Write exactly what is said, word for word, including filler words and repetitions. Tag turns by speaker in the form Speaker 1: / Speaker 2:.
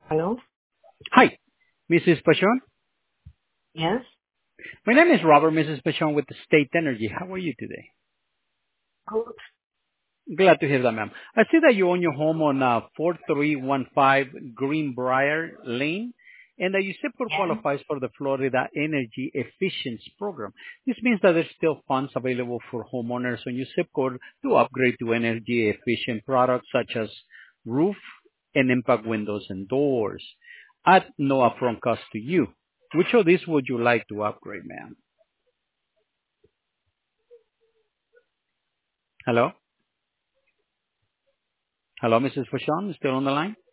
Speaker 1: Hello?
Speaker 2: Hi, Missus Pachon.
Speaker 1: Yes?
Speaker 2: My name is Robert, Missus Pachon with the State Energy. How are you today?
Speaker 1: Good.
Speaker 2: Glad to hear that, ma'am. I see that you own your home on uh, four three one five Greenbrier Lane, and that your zip code
Speaker 1: Yeah.
Speaker 2: qualifies for the Florida Energy Efficiency Program. This means that there's still funds available for homeowners on your zip code to upgrade to energy efficient products such as roof and impact windows and doors at no upfront cost to you. Which of these would you like to upgrade, ma'am? Hello? Hello, Missus Fashawn, still on the line?